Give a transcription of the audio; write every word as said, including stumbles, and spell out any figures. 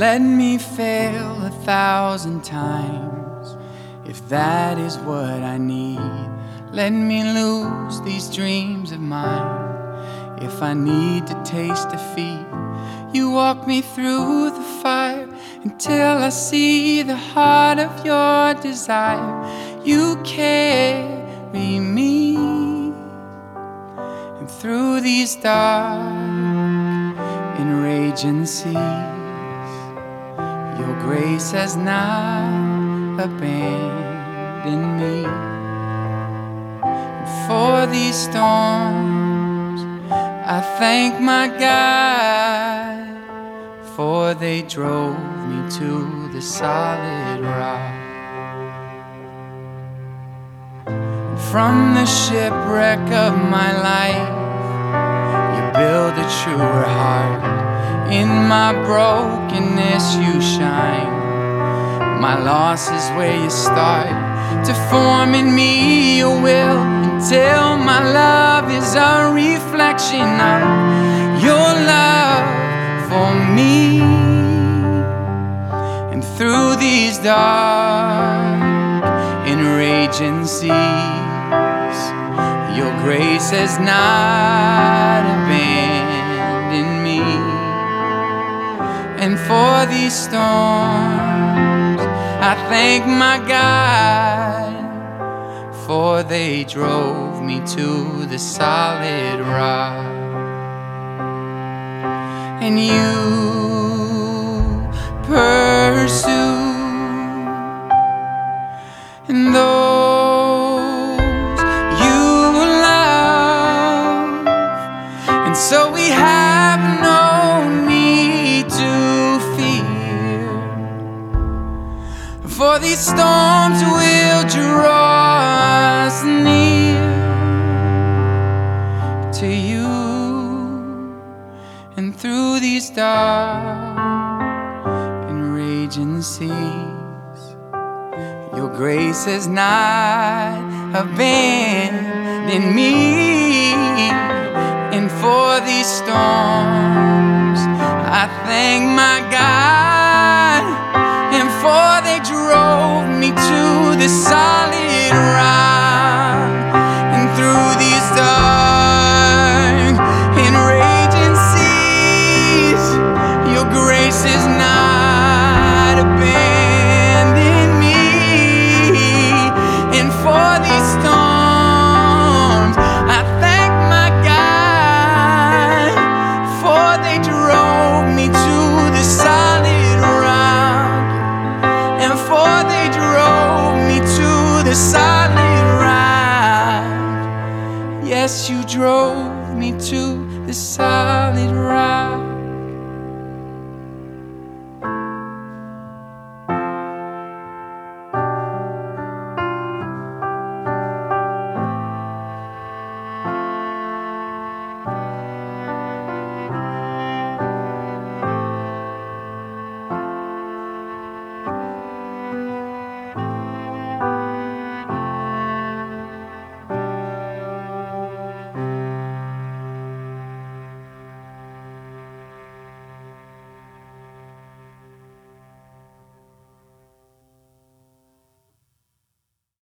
Let me fail a thousand times if that is what I need. Let me lose these dreams of mine if I need to taste defeat. You walk me through the fire until I see the heart of your desire. You carry me, and through these dark and raging seas, your grace has not abandoned me. And for these storms I thank my God, for they drove me to the solid rock. From the shipwreck of my life, you build a truer heart. In my brokenness you shine. My loss is where you start to form in me your will, until my love is a reflection of your love for me. And through these dark and raging seas, your grace has not abandoned me. And for these storms I thank my God, for they drove me to the solid rock. And you pursue, and those you love, and so we have no need to fear, for these storms will draw us near to you. And through these dark and raging seas, your grace has not abandoned me. And for these storms I thank my God, and for they drove me to the solid rock. And through these dark and raging seas, your grace is not abandoned me. And for these storms I thank my God, for they drove me to the solid rock. And for they drove me to the solid rock. Yes, you drove me to the solid rock.